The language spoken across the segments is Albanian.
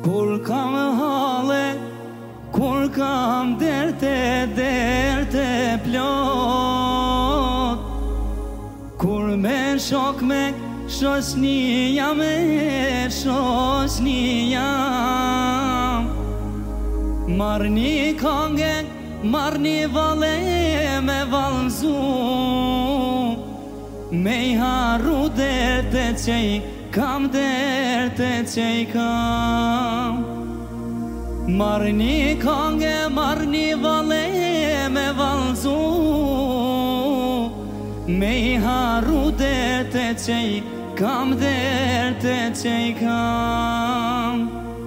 Kur kam hale, kur kam derte plot, kur me shok me shoshnia marr një kange, marr një vale me valzu, me I harru derte që I kam, derte që I kam. Marr një kange, marr një vale me valzu, me I harru derte që I kam, derte që I kam.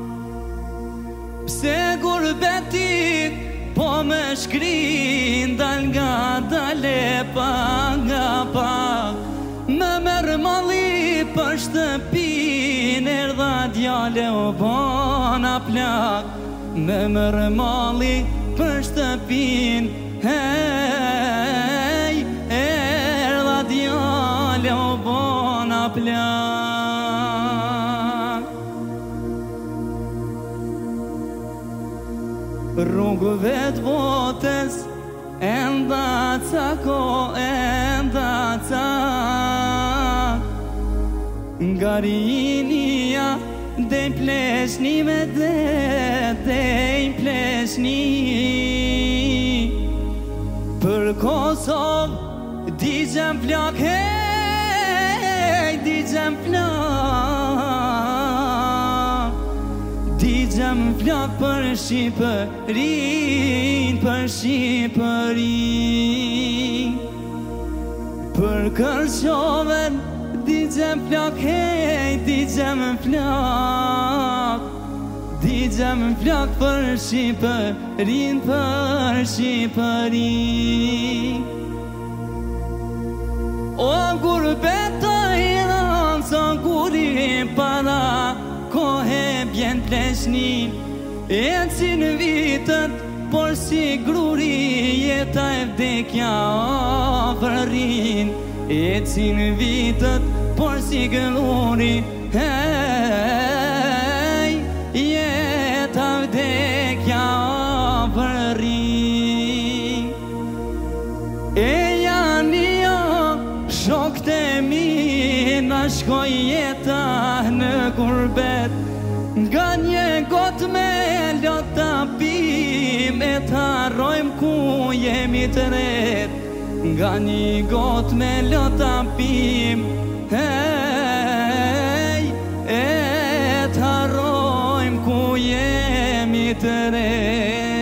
Pse gurbetit po me shkrin, dal nga dale pak nga pak, me merr malli për shtëpin, erdha djale o bona plak, me merr malli për shtëpin, hej, erdha djale o bona plak. Rrugëve t'botës enda ca ko, enda ca, nga rinia dej pleshni me dej pleshni. Për Kosovë digjem plak, hej, digjem plak, digjem plak për Shqipërin, për Shqipërin. Për Kërqoven digjem plak, hej, digjem plak, digjem plak për Shqipërin, për Shqipërin. O gurbeta Iran, sa guri para kohe bjen pleshnin, ecin vitët, por si gruri jeta e vdekja afërin. Ecin vitët, por si gruri, hej, jeta vdekja afërin. E janë shokët e mi, na shkoj jeta në gurbet, nga një got me lota pim, e t'harrojmë ku jemi të ret, nga një got me lota pim, hej, e t'harrojmë ku jemi të ret.